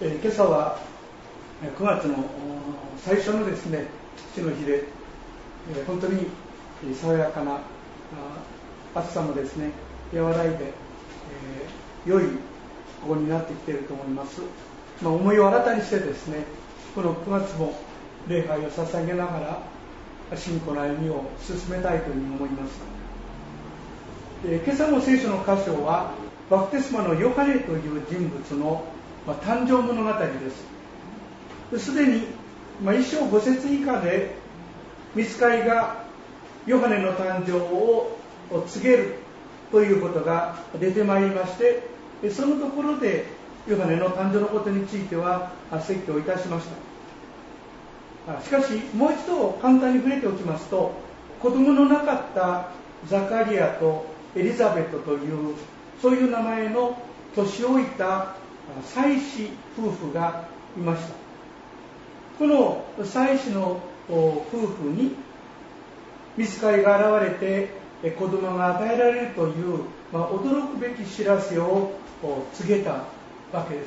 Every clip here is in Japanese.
今朝は9月の最初のですね、父の日で、本当に爽やかな暑さもですね、和らいで、良い午後になってきていると思います。思いを新たにしてですね、この9月も礼拝を捧げながら信仰の歩みを進めたいというふうに思います。今朝の聖書の箇所はバプテスマのヨハネという人物の誕生物語です。すでに1章5節以下で御使いがヨハネの誕生を告げるということが出てまいりまして、そのところでヨハネの誕生のことについては説教いたしました。しかしもう一度簡単に触れておきますと、子供のなかったザカリアとエリザベトというそういう名前の年老いた祭司夫婦がいました。この祭司の夫婦に御使いが現れて子供が与えられるという、驚くべき知らせを告げたわけです。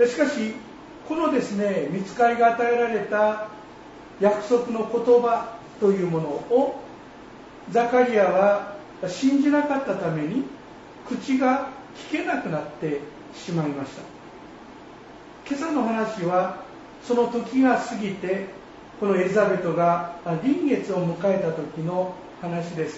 しかしこのですね、御使いが与えられた約束の言葉というものをザカリアは信じなかったために口が聞けなくなってしまいました。今朝の話はその時が過ぎてこのエリザベトが臨月を迎えた時の話です。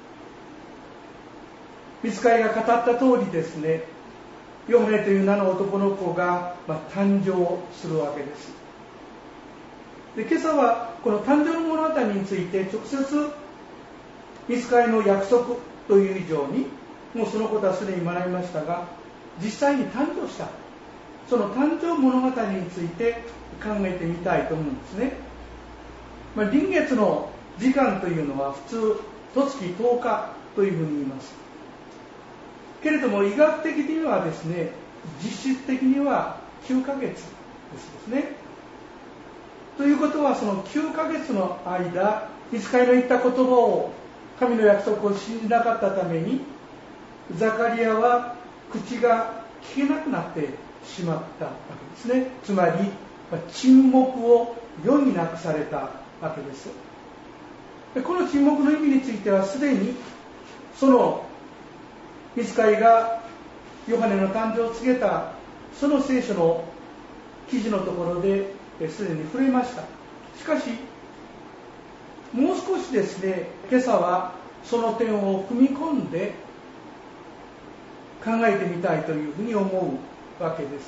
御使いが語った通りですね、ヨハネという名の男の子が誕生するわけです。で、今朝はこの誕生の物語について直接御使いの約束という以上に、もうそのことはすでに学びましたが、実際に誕生したその誕生物語について考えてみたいと思うんですね。臨月の時間というのは普通十月10日というふうに言います。けれども医学的にはですね、実質的には9ヶ月ですね。ということはその9ヶ月の間、御使いの言った言葉を、神の約束を信じなかったためにザカリアは口が聞けなくなってしまったわけですね。つまり沈黙を余儀なくされたわけです。で、この沈黙の意味についてはすでにその御使いがヨハネの誕生を告げたその聖書の記事のところですでに触れました。しかしもう少しですね、今朝はその点を踏み込んで考えてみたいというふうに思うわけです。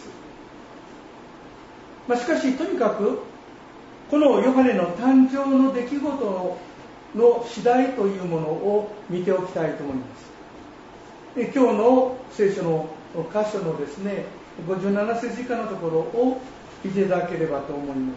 しかしとにかくこのヨハネの誕生の出来事の次第というものを見ておきたいと思います。で、今日の聖書の箇所のですね、57節以下のところを見ていただければと思います。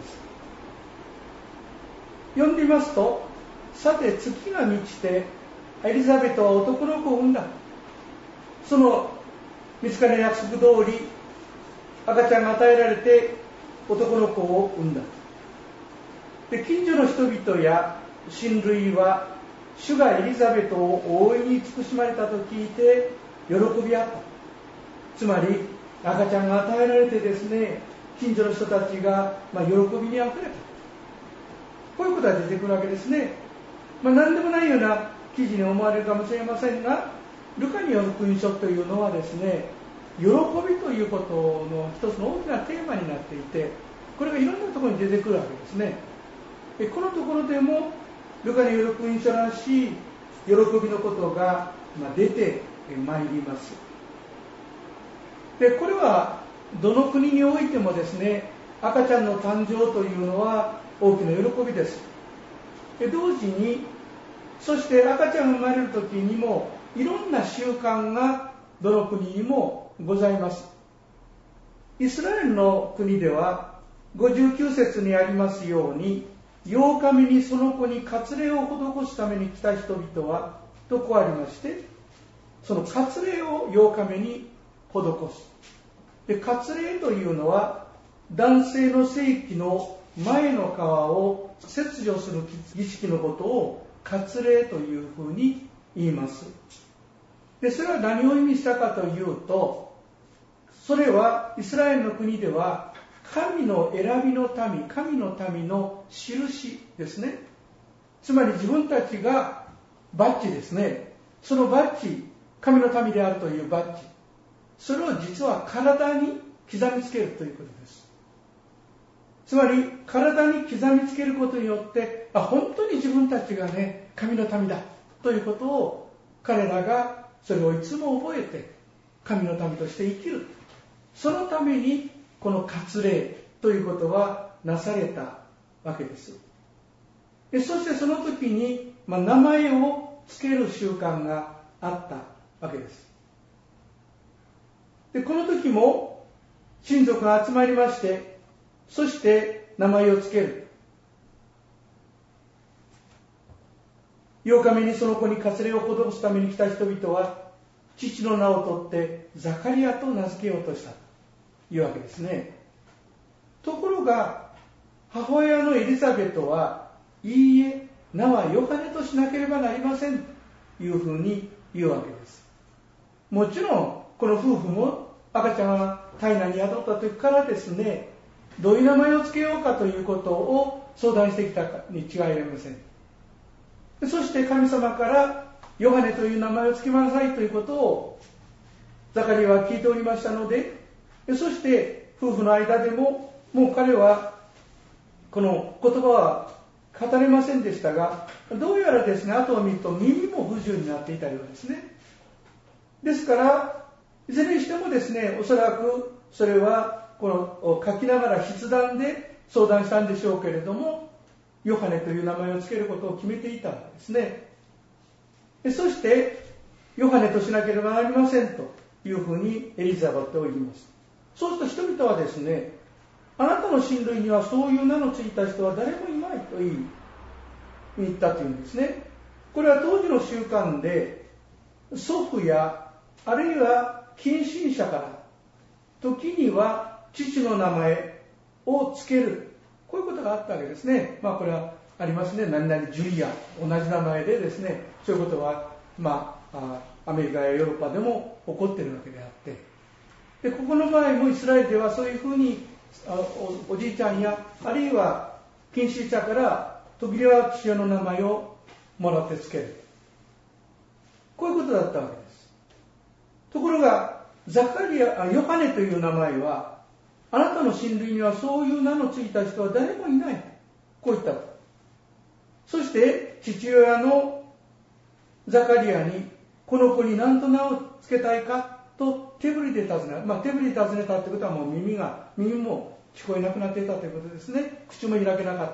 読んでみますと、さて月が満ちてエリザベトは男の子を産んだ。その御使いの約束通り赤ちゃんが与えられて男の子を産んだ。で、近所の人々や親類は主がエリザベトを大いに慈しまれたと聞いて喜び合った。つまり赤ちゃんが与えられてですね、近所の人たちが喜びにあふれた。こういうことが出てくるわけですね。何でもないような記事に思われるかもしれませんが、ルカによる福音書というのはですね、喜びということの一つの大きなテーマになっていて、これがいろんなところに出てくるわけですね。このところでもルカによる福音書らしい喜びのことが出てまいります。で、これはどの国においてもですね、赤ちゃんの誕生というのは大きな喜びです。で、同時にそして赤ちゃんが生まれる時にもいろんな習慣がどの国にもございます。イスラエルの国では59節にありますように、8日目にその子に割礼を施すために来た人々はとこうありまして、その割礼を8日目に施す。で、割礼というのは男性の性器の前の皮を切除する儀式のことを割礼というふうに言います。で、それは何を意味したかというと、 それはイスラエルの国では神の選びの民、神の民の印ですね。つまり自分たちがバッジですね。そのバッジ、神の民であるというバッジ、それを実は体に刻みつけるということです。つまり体に刻みつけることによって、本当に自分たちがね、神の民だということを彼らがそれをいつも覚えて神の民として生きる。そのためにこの割礼ということはなされたわけです。そしてその時に、名前を付ける習慣があったわけです。で、この時も親族が集まりまして、そして名前を付ける。8日目にその子に割礼を施すために来た人々は、父の名を取ってザカリアと名付けようとしたというわけですね。ところが母親のエリザベトは、いいえ、名はヨハネとしなければなりませんというふうに言うわけです。もちろんこの夫婦も赤ちゃんが胎内に宿った時からですね、どういう名前を付けようかということを相談してきたに違いありません。そして神様からヨハネという名前を付けなさいということをザカリアは聞いておりましたので、そして夫婦の間でももう彼はこの言葉は語れませんでしたが、どうやらですね、後を見ると耳も不自由になっていたようですね。ですからいずれにしてもですね、おそらくそれはこの書きながら筆談で相談したんでしょうけれども、ヨハネという名前を付けることを決めていたんですね。そしてヨハネとしなければなりませんというふうにエリザベトを言います。そうすると人々はですね、あなたの親類にはそういう名のついた人は誰もいないと言ったというんですね。これは当時の習慣で、祖父やあるいは近親者から時には父の名前を付ける、こういうことがあったわけですね。これはありますね。何々ジュリア、同じ名前でですね、そういうことはアメリカやヨーロッパでも起こっているわけであって、でここの場合もイスラエルではそういうふうに おじいちゃんやあるいは近親者から時には父親の名前をもらって付ける、こういうことだったわけです。ところがヨハネという名前は、あなたの親類にはそういう名のついた人は誰もいない、こう言ったと。そして父親のザカリアに、この子に何と名を付けたいかと手振りで尋ねた。手振りで尋ねたということはもう耳も聞こえなくなっていたということですね。口も開けなかった。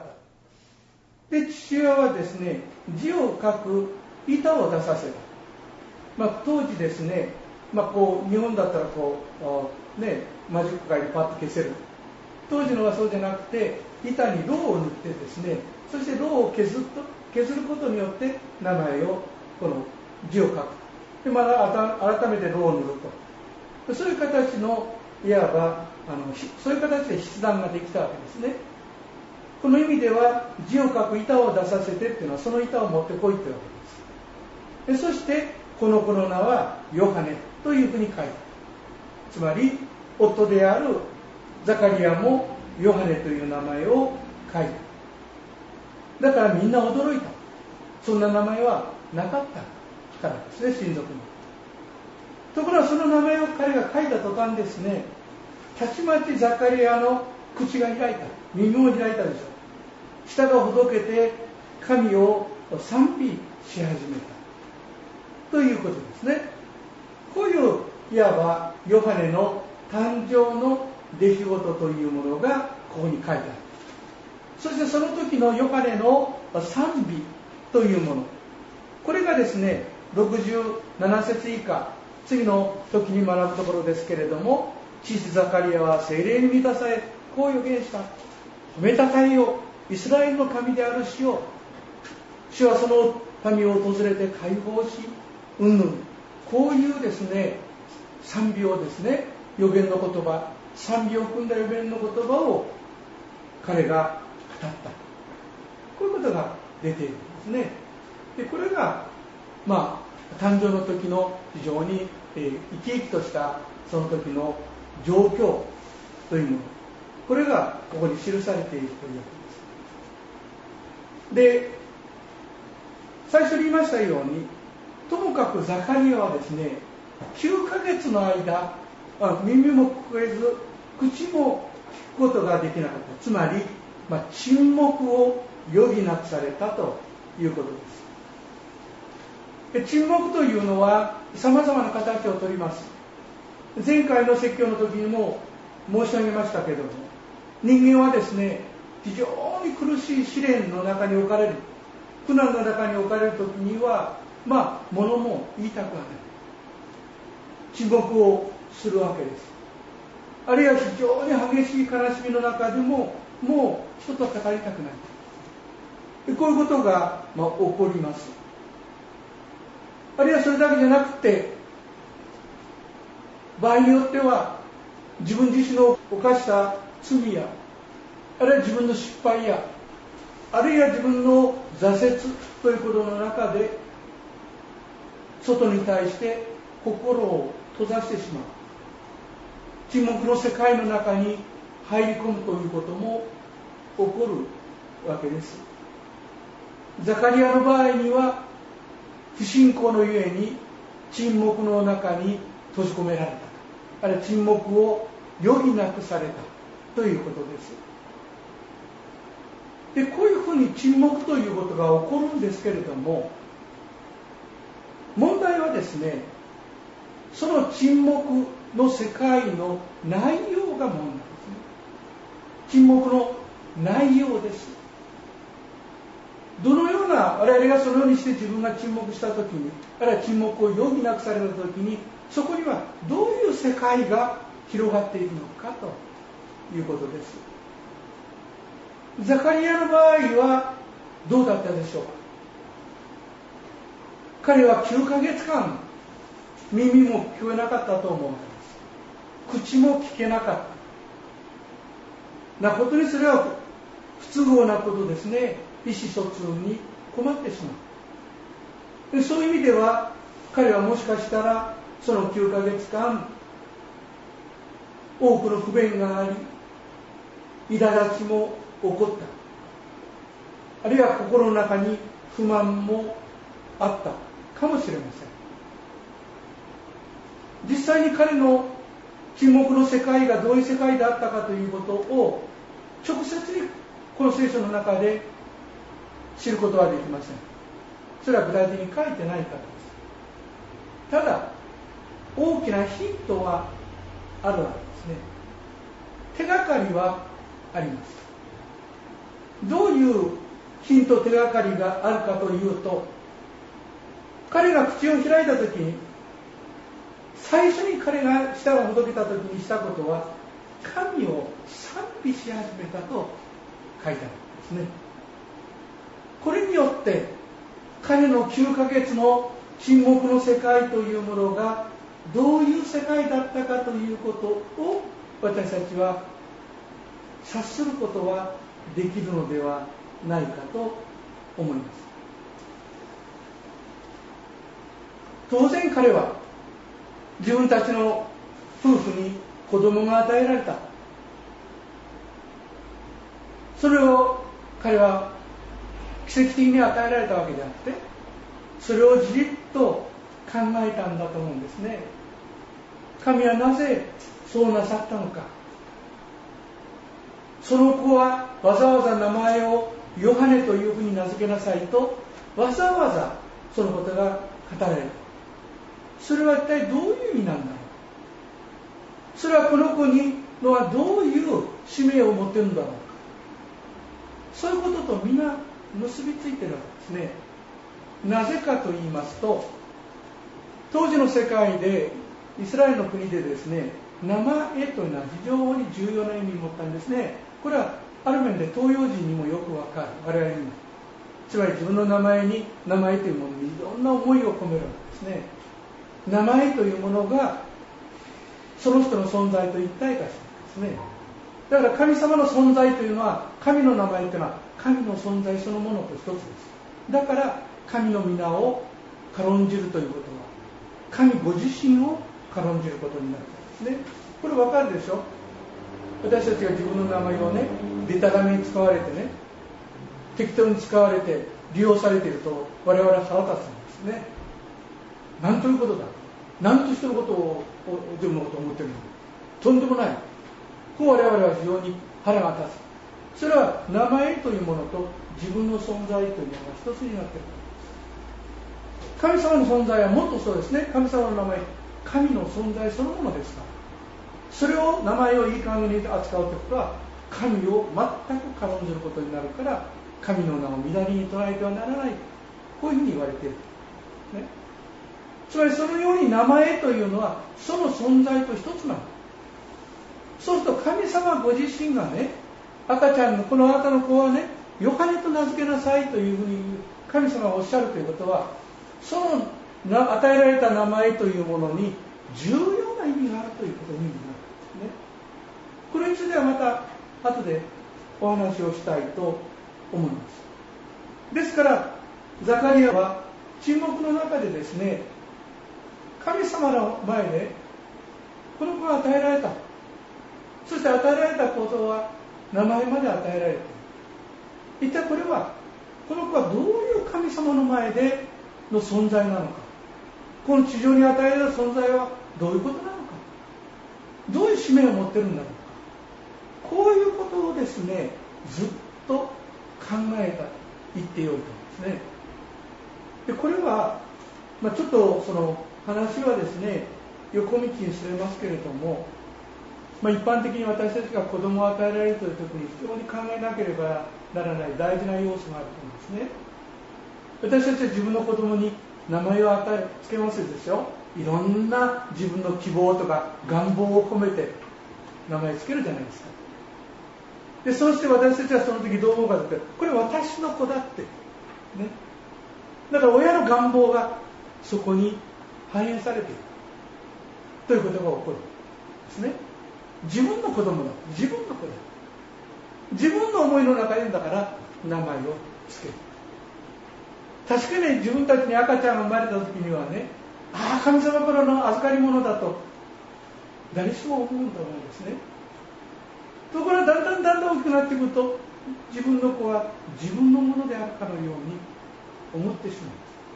で、父親はですね、字を書く板を出させた。当時ですね、こう日本だったらマジック界でパッと消せる。当時のはそうじゃなくて、板にろうを塗ってですね、そしてろうを削ることによって名前を、この字を書く。でまた改めてろうを塗ると。そういう形のいわばそういう形で筆談ができたわけですね。この意味では字を書く板を出させてっていうのは、その板を持ってこいってわけです。でそしてこの子の名はヨハネというふうに書いた。つまり夫であるザカリアもヨハネという名前を書いた。だからみんな驚いた。そんな名前はなかったからですね、親族に。ところがその名前を彼が書いた途端ですね、たちまちザカリアの口が開いた、耳も開いたでしょう。舌がほどけて神を賛美し始めたということですね。こういういわばヨハネの誕生の出来事というものがここに書いてある。そしてその時のヨハネの賛美というもの、これがですね、67節以下、次の時に学ぶところですけれども、父ザカリアは聖霊に満たされ、こう予言した。褒めたたえよ、イスラエルの神である主よ。主はその民を訪れて解放し、こういうですね、賛美をですね、預言の言葉、賛美を含んだ預言の言葉を彼が語った。こういうことが出ているんですね。でこれが誕生の時の非常に生き生きとしたその時の状況というもの、これがここに記されているというわけです。で、最初に言いましたように、ともかくザカリアはですね、9ヶ月の間、耳も聞こえず口も聞くことができなかった。つまり、沈黙を余儀なくされたということです。沈黙というのは様々な形をとります。前回の説教の時にも申し上げましたけれども、人間はですね、非常に苦しい試練の中に置かれる、苦難の中に置かれる時には、物も言いたくはない。沈黙をするわけです。あるいは非常に激しい悲しみの中でも、もう人と語りたくない。こういうことが、起こります。あるいはそれだけじゃなくて、場合によっては自分自身の犯した罪や、あるいは自分の失敗や、あるいは自分の挫折ということの中で、外に対して心を閉ざしてしまう、沈黙の世界の中に入り込むということも起こるわけです。ザカリアの場合には、不信仰のゆえに沈黙の中に閉じ込められた、あるいは沈黙を余儀なくされたということです。で、こういうふうに沈黙ということが起こるんですけれども、問題はですね、その沈黙の世界の内容が問題ですね。沈黙の内容です。どのような、我々がそのようにして自分が沈黙したときに、あるいは沈黙を余儀なくされたときに、そこにはどういう世界が広がっているのかということです。ザカリアの場合はどうだったでしょうか。彼は9ヶ月間耳も聞こえなかったと思うんです。口も聞けなかったことに、それは不都合なことですね。意思疎通に困ってしまう。で、そういう意味では彼はもしかしたらその9ヶ月間多くの不便があり、苛立ちも起こった、あるいは心の中に不満もあったかもしれません。実際に彼の沈黙の世界がどういう世界であったかということを直接にこの聖書の中で知ることはできません。それは具体的に書いてないからです。ただ大きなヒントはあるわけですね。手がかりはあります。どういうヒント、手がかりがあるかというと、彼が口を開いたときに、最初に彼が舌をほどけたときにしたことは、神を賛美し始めたと書いてあるんですね。これによって彼の9ヶ月の沈黙の世界というものがどういう世界だったかということを私たちは察することはできるのではないかと思います。当然彼は自分たちの夫婦に子供が与えられた。それを彼は奇跡的に与えられたわけであって、それをじっと考えたんだと思うんですね。神はなぜそうなさったのか。その子はわざわざ名前をヨハネというふうに名付けなさいとわざわざそのことが語られる。それは一体どういう意味なんだろう。それはこの子にのはどういう使命を持っているんだろうか。そういうこととみんな結びついているわけですね。なぜかと言いますと、当時の世界でイスラエルの国でですね、名前というのは非常に重要な意味を持ったんですね。これはある面で東洋人にもよくわかる。我々にも。つまり自分の名前に、名前というものにいろんな思いを込めるわけですね。名前というものがその人の存在と一体化しているんですね。だから神様の存在というのは、神の名前というのは神の存在そのものと一つです。だから神の皆を軽んじるということは、神ご自身を軽んじることになるんです。 ですね。これ分かるでしょ。私たちが自分の名前をね、でたらめに使われてね、適当に使われて利用されていると我々は腹立つんですね。なんということだ、なんとしてのことを自分のことを思っているの、とんでもない。こう我々は非常に腹が立つ。それは名前というものと自分の存在というのが一つになっている。神様の存在はもっとそうですね。神様の名前、神の存在そのものですから、それを名前をいい感じに扱うということは神を全く軽んずることになるから、神の名を乱れに捉えてはならない、こういうふうに言われている、ね、つまりそのように名前というのはその存在と一つなの。そうすると神様ご自身がね、赤ちゃんのこのあなたの子はね、ヨハネと名付けなさいというふうに神様がおっしゃるということは、その与えられた名前というものに重要な意味があるということになるんですね。これについてはまた後でお話をしたいと思います。ですからザカリアは沈黙の中でですね、神様の前でこの子が与えられた、そして与えられたことは名前まで与えられている。一体これはこの子はどういう神様の前での存在なのか、この地上に与えられる存在はどういうことなのか、どういう使命を持っているんだろうか、こういうことをですねずっと考えた言ってよいと思うんですね。でこれは、ちょっとその話はですね横道にそれますけれども、一般的に私たちが子供を与えられるという時に非常に考えなければならない大事な要素があると思うんですね。私たちは自分の子供に名前をつけますでしょ。いろんな自分の希望とか願望を込めて名前つけるじゃないですか。でそうして私たちはその時どう思うかというと、これ私の子だってね。だから親の願望がそこに反映されているということが起こるんですね。自分の子供だ、自分の子だ、自分の思いの中でだから名前をつける。確かに自分たちに赤ちゃんが生まれた時にはね、神様からの預かり物だと誰しも思うんだと思うんですね。ところがだんだん大きくなってくると、自分の子は自分のものであるかのように思ってしまう。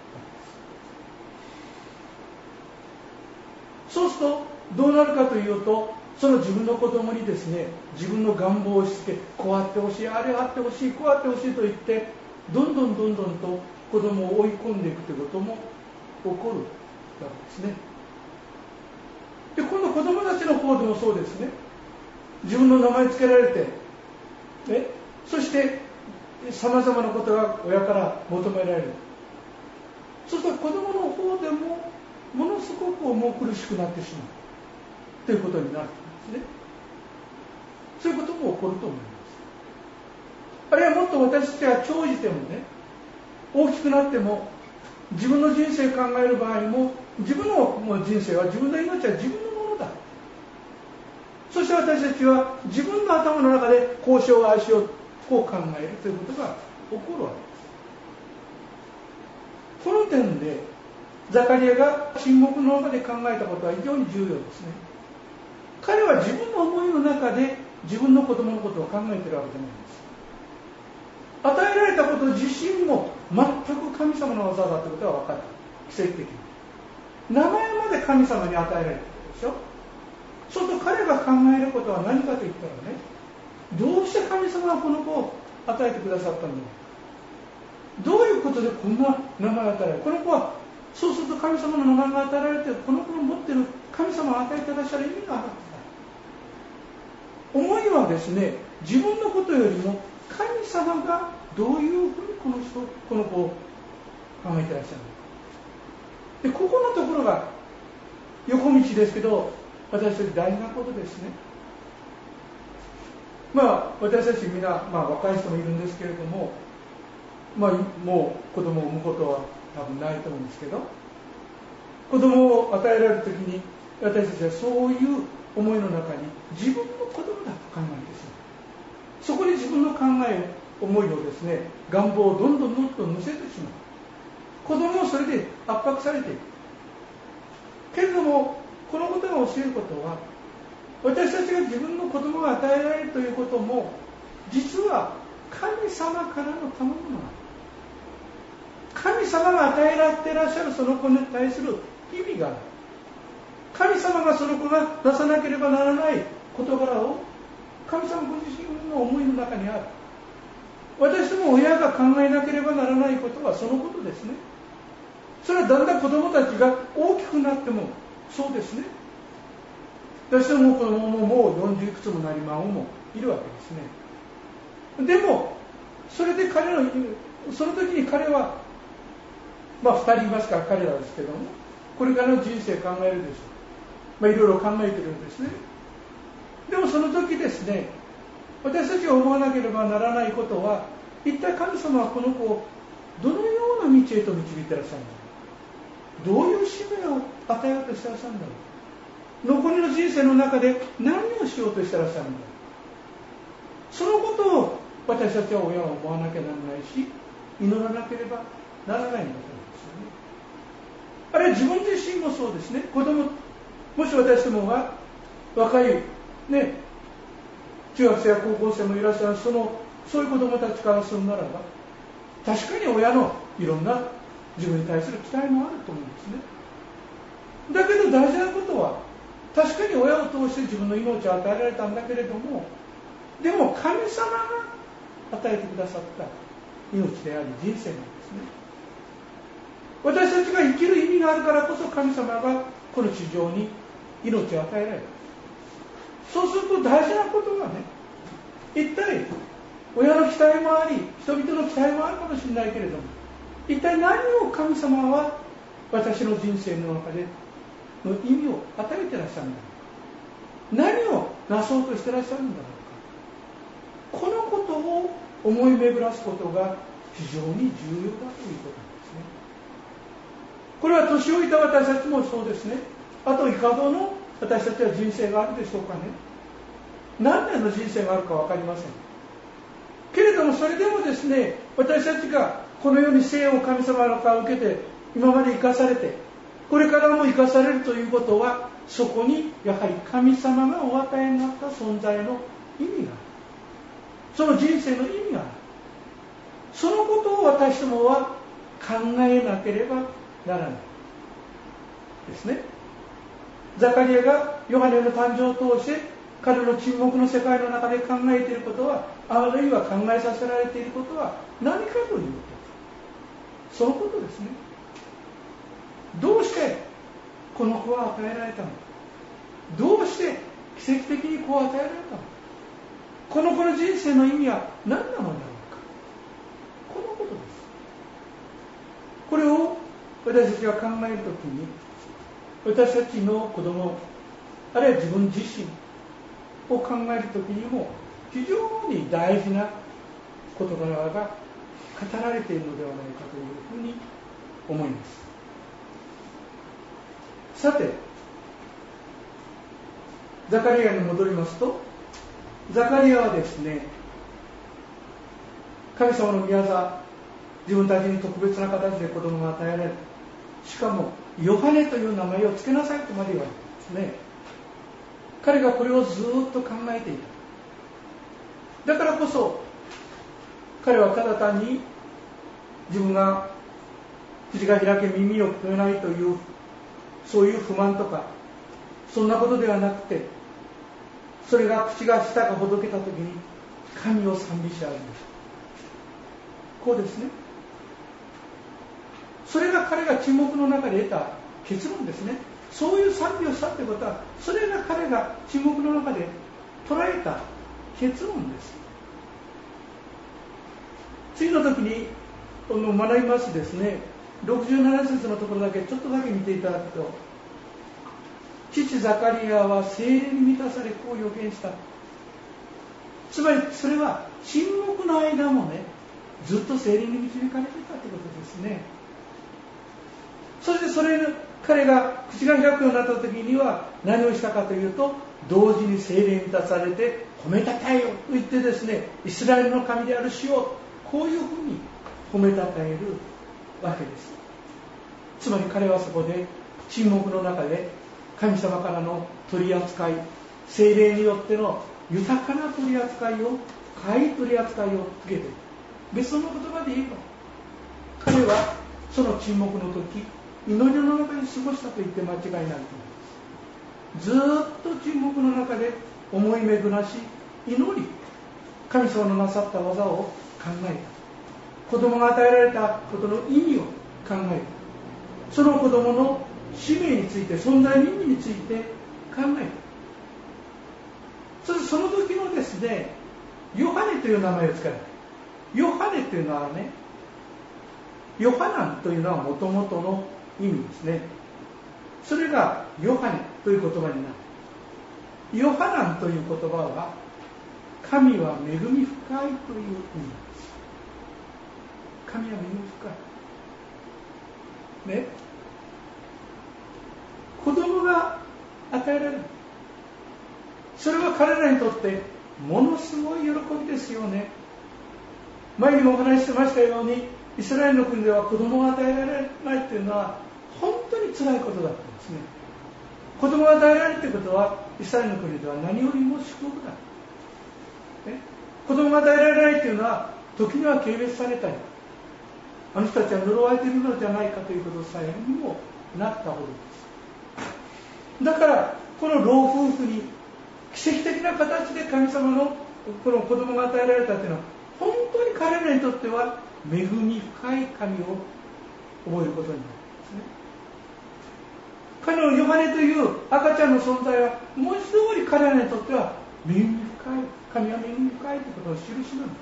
そうするとどうなるかというと、その自分の子供にですね、自分の願望を押し付け、こうあってほしい、あれあってほしい、こうあってほしいと言って、どんどんと子供を追い込んでいくということも起こるわけですね。で、今度子供たちの方でもそうですね。自分の名前つけられて、ね、そしてさまざまなことが親から求められる。そうすると子供の方でもものすごく重苦しくなってしまうということになるんですね。そういうことも起こると思います。あるいはもっと私たちは長じてもね、大きくなっても自分の人生を考える場合も、自分の人生は自分の命は自分のものだ。そして私たちは自分の頭の中でこうしようああしよう、こう考えるということが起こるわけです。この点でザカリアが沈黙の中で考えたことは非常に重要ですね。彼は自分の思いの中で自分の子供のことを考えているわけじゃないんです。与えられたこと自身も全く神様の技だということが分かる。奇跡的に名前まで神様に与えられているでしょ。そうすると彼が考えることは何かといったらね、どうして神様がこの子を与えてくださったんだろう、どういうことでこんな名前を与えられる、この子はそうすると神様の名前が与えられて、この子の持っている神様が与えていらっしゃる意味があるんだ。思いはですね、自分のことよりも神様がどういうふうにこの子を考えていらっしゃるのか。でここのところが横道ですけど、私たち大事なことですね。私たちみんな、若い人もいるんですけれども、もう子供を産むことは多分ないと思うんですけど、子供を与えられるときに私たちはそういう思いの中に自分の子供だと考えてしまう。そこに自分の考え、思いをですね、願望をどんどん乗せてしまう。子供をそれで圧迫されていく。けれどもこのことが教えることは、 私たちが自分の子供が与えられるということも、実は神様からの賜物。神様が与えられていらっしゃるその子に対する意味がある。神様がその子がなさなければならない事柄を神様ご自身の思いの中にある。私ども親が考えなければならないことはそのことですね。それはだんだん子供たちが大きくなってもそうですね。私ども子供ももう40いくつもなり孫もいるわけですね。でもそれでその時に彼は2人いますから彼らですけども、これからの人生考えるでしょう。いろいろ考えてるんですね。でもその時ですね、私たちが思わなければならないことは、一体神様はこの子をどのような道へと導いてらっしゃるんだろう。どういう使命を与えようとしてらっしゃるんだろう。残りの人生の中で何をしようとしてらっしゃるんだろう。そのことを私たちは親は思わなきゃならないし、祈らなければならないんだと思うんですよね。あるいは自分自身もそうですね。子供、もし私どもが若いね、中学生や高校生もいらっしゃるそういう子供たちからするならば、確かに親のいろんな自分に対する期待もあると思うんですね。だけど大事なことは、確かに親を通して自分の命を与えられたんだけれども、でも神様が与えてくださった命であり人生なんですね。私たちが生きる意味があるからこそ、神様がこの地上に命を与えられる。そうすると大事なことはね、一体親の期待もあり、人々の期待もあるかもしれないけれども、一体何を神様は私の人生の中での意味を与えてらっしゃるんだろうか。何をなそうとしてらっしゃるんだろうか。このことを思い巡らすことが非常に重要だということなんですね。これは年老いた私たちもそうですね。あといかほどの私たちは人生があるでしょうかね。何年の人生があるか分かりませんけれども、それでもですね、私たちがこの世に生を神様の顔を受けて今まで生かされて、これからも生かされるということは、そこにやはり神様がお与えになった存在の意味がある。その人生の意味がある。そのことを私どもは考えなければならないですね。ザカリアがヨハネの誕生を通して彼の沈黙の世界の中で考えていることは、あるいは考えさせられていることは何かというと、そのことですね。どうしてこの子は与えられたのか。どうして奇跡的に子を与えられたのか。この子の人生の意味は何なのだろうか。このことです。これを私たちが考えるときに、私たちの子供、あるいは自分自身を考えるときにも非常に大事な事柄が語られているのではないかというふうに思います。さて、ザカリアに戻りますと、ザカリアはですね、神様の御業、自分たちに特別な形で子供が与えられる。しかもヨハネという名前を付けなさいとまで言われたんですね。彼がこれをずっと考えていた。だからこそ彼はただ単に自分が口が開け耳を聞こえないというそういう不満とかそんなことではなくて、それが口が舌がほどけた時に神を賛美し上げる。こうですね。それが彼が沈黙の中で得た結論ですね。そういう賛美をしたということは、それが彼が沈黙の中で捉えた結論です。次の時に学びますですね、67節のところだけちょっとだけ見ていただくと、父ザカリアは聖霊に満たされこう予言した。つまりそれは沈黙の間もね、ずっと聖霊に導かれていたということですね。そして彼が口が開くようになった時には何をしたかというと、同時に聖霊に満たされて褒めたたえよと言ってですね、イスラエルの神である主をこういうふうに褒めたたえるわけです。つまり彼はそこで沈黙の中で神様からの取り扱い、 聖霊によっての豊かな取り扱いを、深い取り扱いを受けている。別の言葉で言えば、彼はその沈黙の時、祈りの中に過ごしたと言って間違いないと思います。ずーっと沈黙の中で思い巡らし、祈り、神様のなさった技を考えた。子供が与えられたことの意味を考えた。その子供の使命について、存在の意味について考えた。そしてその時のですね、ヨハネという名前を使います。ヨハネというのはね、ヨハナンというのはもともとの意味ですね。それがヨハネという言葉になる。ヨハナンという言葉は、神は恵み深いという意味です。神は恵み深い。ね。子供が与えられる。それは彼らにとってものすごい喜びですよね。前にもお話ししてましたように、イスラエルの国では子供が与えられないというのは本当に辛いことだったんですね。子供が与えられるということは、イスラエルの国では何よりも祝福だ。ね、子供が与えられないというのは、時には軽蔑されたり、あの人たちは呪われているのじゃないかということさえにもなったほどです。だからこの老夫婦に奇跡的な形で神様のこの子供が与えられたというのは、本当に彼らにとっては恵み深い神を覚えることになるんですね。彼のヨハネという赤ちゃんの存在は、文字通り彼らにとっては恵み深い、神は恵み深いということの印なんですね。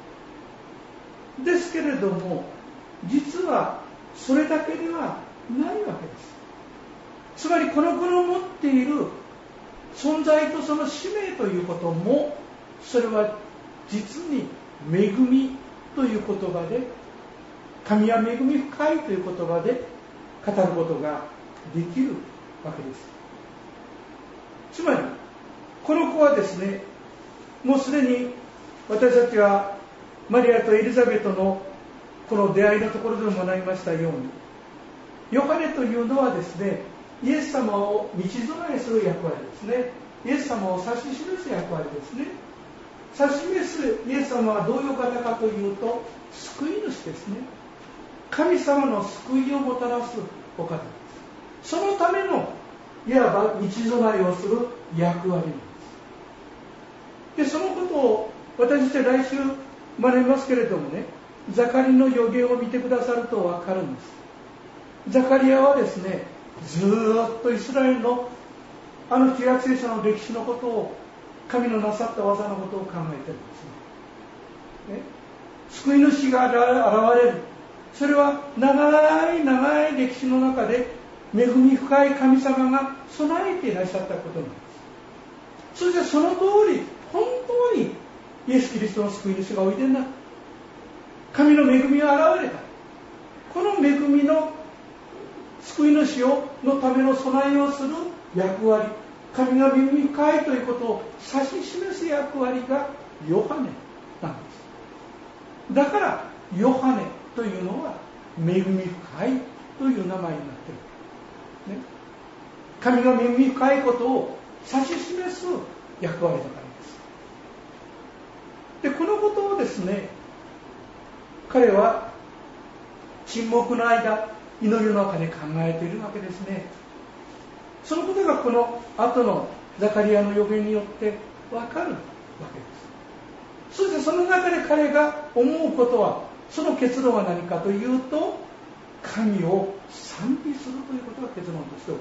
ですけれども、実はそれだけではないわけです。つまりこの子の持っている存在とその使命ということも、それは実に恵みという言葉で、神は恵み深いという言葉で語ることができるわけです。つまりこの子はですね、もうすでに私たちはマリアとエリザベトのこの出会いのところでも学びましたように、ヨハネというのはですね、イエス様を道備えする役割ですね。イエス様を指し示す役割ですね。指し示すイエス様はどういう方かというと、救い主ですね。神様の救いをもたらすお方です。そのためのいわば道備えをする役割です。で、そのことを私たちは来週学びますけれどもね、ザカリの予言を見てくださると分かるんです。ザカリアはですね、ずーっとイスラエルのあの旧約聖書の歴史のことを、神のなさった技のことを考えているんですね。救い主が現れる。それは長い長い歴史の中で恵み深い神様が備えていらっしゃったことなんです。そしてその通り、本当にイエス・キリストの救い主がおいでになった。神の恵みが現れた。この恵みの救い主のための備えをする役割、神が恵み深いということを指し示す役割がヨハネなんです。だからヨハネというのは恵み深いという名前になっている、ね、神が恵み深いことを指し示す役割だからです。で、このことをですね、彼は沈黙の間、祈りの中で考えているわけですね。そのことがこの後のザカリアの予言によって分かるわけです。そしてその中で彼が思うことは、その結論は何かというと、神を賛美するということが結論として起こ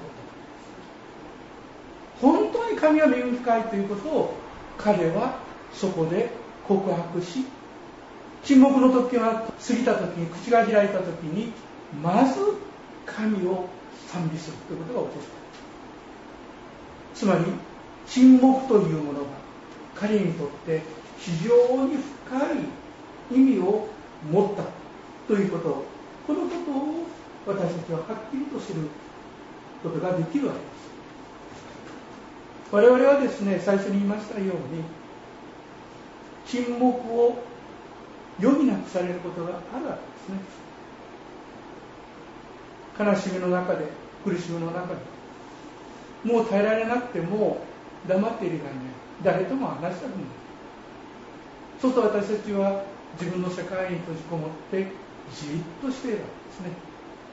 ったわけです。本当に神は恵み深いということを彼はそこで告白し、沈黙の時が過ぎた時に、口が開いた時に、まず神を賛美するということが起こった。つまり沈黙というものが彼にとって非常に深い意味を持ったということ、このことを私たちははっきりと知ることができるわけです。我々はですね、最初に言いましたように、沈黙を余儀なくされることがあるわけですね。悲しみの中で、苦しみの中で、もう耐えられなくても黙っている以外に誰とも話したくない。そうすると私たちは自分の世界に閉じこもってじっとしているわけですね。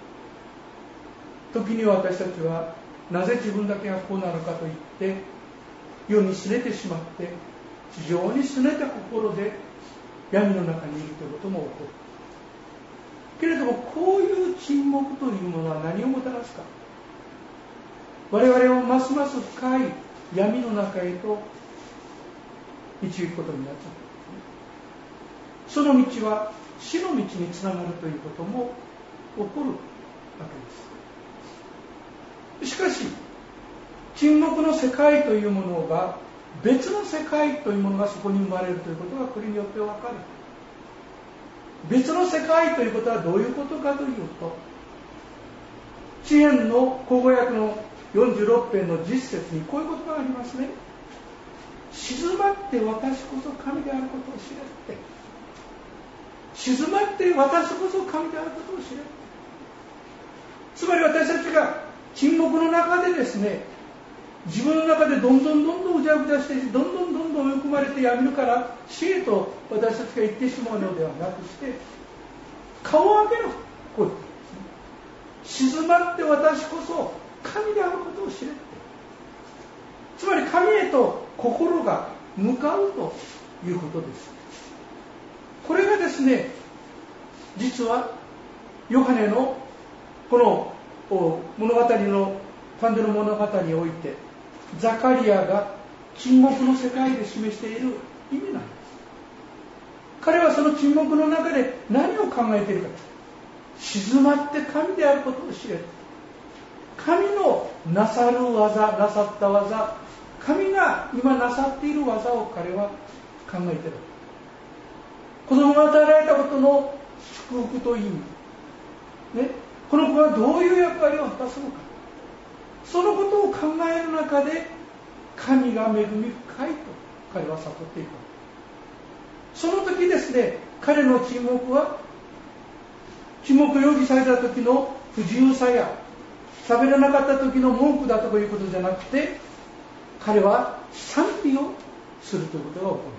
時には私たちはなぜ自分だけがこうなるかといって世に拗ねてしまって非常に拗ねた心で闇の中にいるということも起こるけれども、こういう沈黙というものは何をもたらすか。我々をますます深い闇の中へと導くことになっちゃう。その道は死の道につながるということも起こるわけです。しかし沈黙の世界というものが別の世界というものがそこに生まれるということがこれによって分かる。別の世界ということはどういうことかというと、詩篇の口語訳の46編の10節にこういう言葉がありますね。静まって私こそ神であることを知れって。静まって私こそ神であることを知れ。つまり私たちが沈黙の中でですね、自分の中でどんどんうじゃうじゃしてどんどん追い込まれて闇から死へと私たちが行ってしまうのではなくして、顔を上げろ、こういうことですね。静まって私こそ神であることを知れって。つまり神へと心が向かうということです。これがですね、実はヨハネのこの物語の誕生の物語においてザカリアが沈黙の世界で示している意味なんです。彼はその沈黙の中で何を考えているか。静まって神であることを知れ。神のなさる技、なさった技、神が今なさっている技を彼は考えている。子供が与えられたことの祝福という意味、ね、この子はどういう役割を果たすのか、そのことを考える中で神が恵み深いと彼は悟っていく。その時ですね、彼の沈黙は沈黙を容疑された時の不自由さや喋らなかった時の文句だということじゃなくて、彼は賛美をするということが起こる。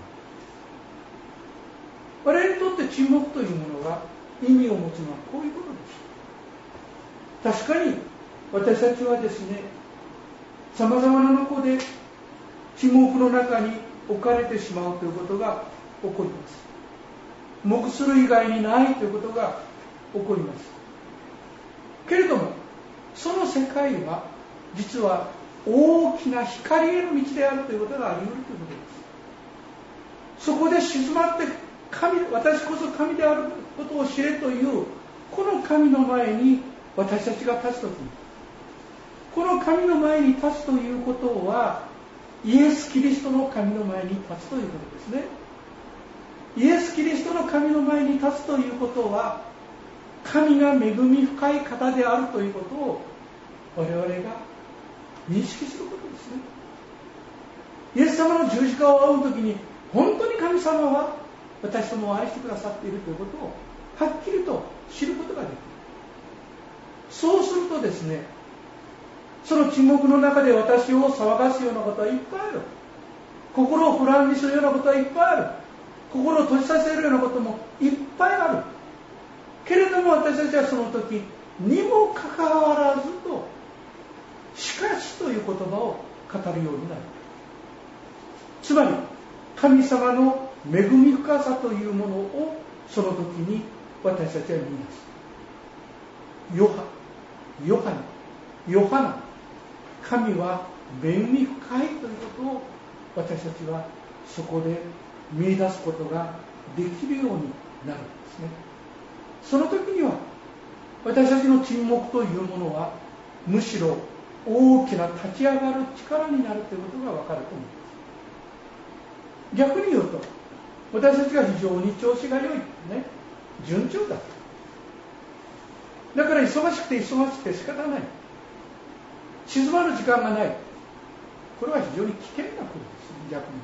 我々にとって沈黙というものが意味を持つのはこういうことです。確かに私たちはですね、さまざまなところで沈黙の中に置かれてしまうということが起こります。黙する以外にないということが起こります。けれどもその世界は実は大きな光への道であるということがあり得るということです。そこで静まって私こそ神であることを知れというこの神の前に私たちが立つときに、この神の前に立つということはイエス・キリストの神の前に立つということですね。イエス・キリストの神の前に立つということは神が恵み深い方であるということを我々が認識することですね。イエス様の十字架を追うときに本当に神様は私どもを愛してくださっているということをはっきりと知ることができる。そうするとですね、その沈黙の中で私を騒がすようなことはいっぱいある。心を不安にするようなことはいっぱいある。心を閉じさせるようなこともいっぱいある。けれども私たちはその時にもかかわらずとしかしという言葉を語るようになる。つまり神様の恵み深さというものをその時に私たちは見ます。ヨハナ、神は恵み深いということを私たちはそこで見出すことができるようになるんですね。その時には私たちの沈黙というものはむしろ大きな立ち上がる力になるということが分かると思います。逆に言うと私たちが非常に調子が良い、ね、順調だ。だから忙しくて仕方ない。静まる時間がない。これは非常に危険なことです。逆に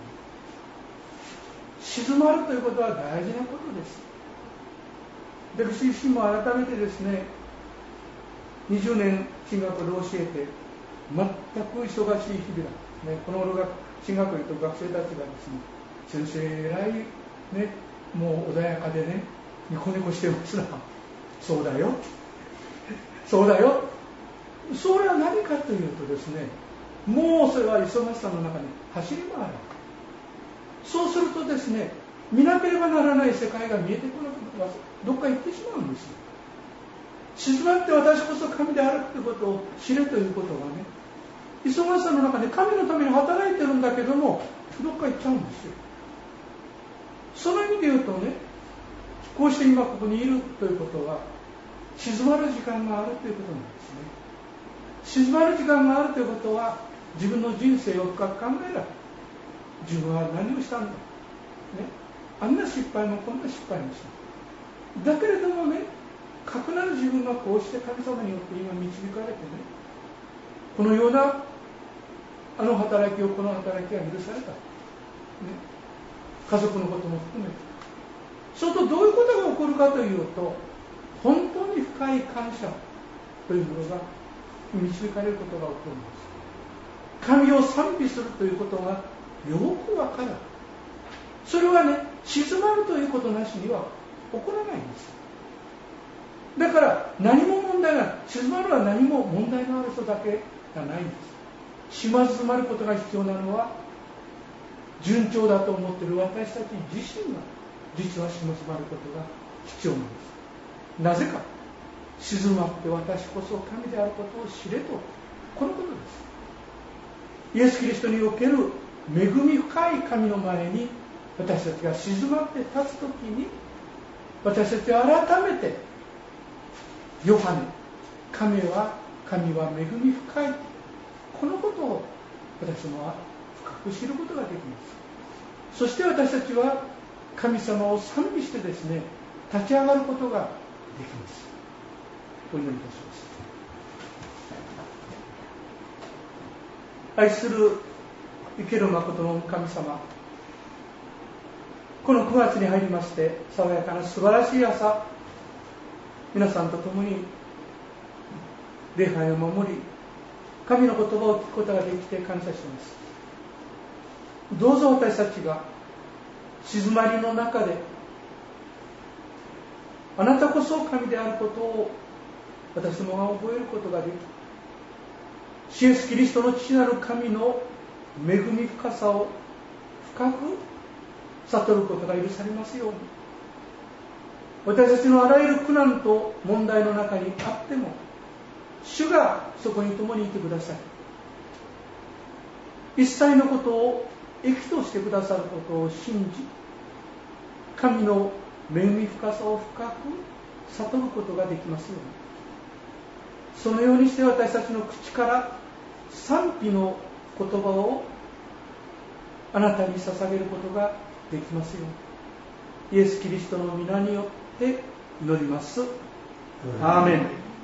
静まるということは大事なことです。私自身も改めてですね、20年進学で教えて全く忙しい日々がこの頃が進学校に行く学生たちがですね、先生偉いね、もう穏やかでね、ニコニコしてますな。そうだよそうだよ。それは何かというとですね、もうそれは忙しさの中に走り回る。そうするとですね、見なければならない世界が見えてこなくなってどっか行ってしまうんですよ。静まって私こそ神であるということを知れということがね、忙しさの中で神のために働いてるんだけども、どっか行っちゃうんですよ。その意味で言うとね、こうして今ここにいるということは、静まる時間があるということなんですね。静まる時間があるということは、自分の人生を深く考えられる。自分は何をしたんだ、ね、あんな失敗もこんな失敗もした。だけれどもね、かくなる自分がこうして神様によって今導かれてね、このようなあの働きを、この働きが許された、ね、家族のことも含めて、そうするとどういうことが起こるかというと、本当に深い感謝というものが導かれることが起こるんです。神を賛美するということがよくわかる。それはね、静まるということなしには起こらないんです。だから何も問題がない。静まるは何も問題のある人だけがないんです。静まることが必要なのは、順調だと思っている私たち自身が実は静まることが必要なんです。なぜか、静まって私こそ神であることを知れと、このことです。イエス・キリストにおける恵み深い神の前に私たちが静まって立つときに、私たちは改めてヨハネ、神は恵み深い、このことを私どもは深く知ることができます。そして私たちは神様を賛美してですね、立ち上がることができます。お祈りいたします。愛する生ける誠の神様、この9月に入りまして、爽やかな素晴らしい朝、皆さんと共に礼拝を守り、神の言葉を聞くことができて感謝します。どうぞ私たちが静まりの中で、あなたこそ神であることを私どもが覚えることができ、イエス・キリストの父なる神の恵み深さを深く悟ることが許されますように、私たちのあらゆる苦難と問題の中にあっても、主がそこに共にいてください。一切のことを益としてくださることを信じ、神の恵み深さを深く悟ることができますように、そのようにして私たちの口から賛否の言葉をあなたに捧げることができますように、イエス・キリストの皆によって祈ります。アーメン。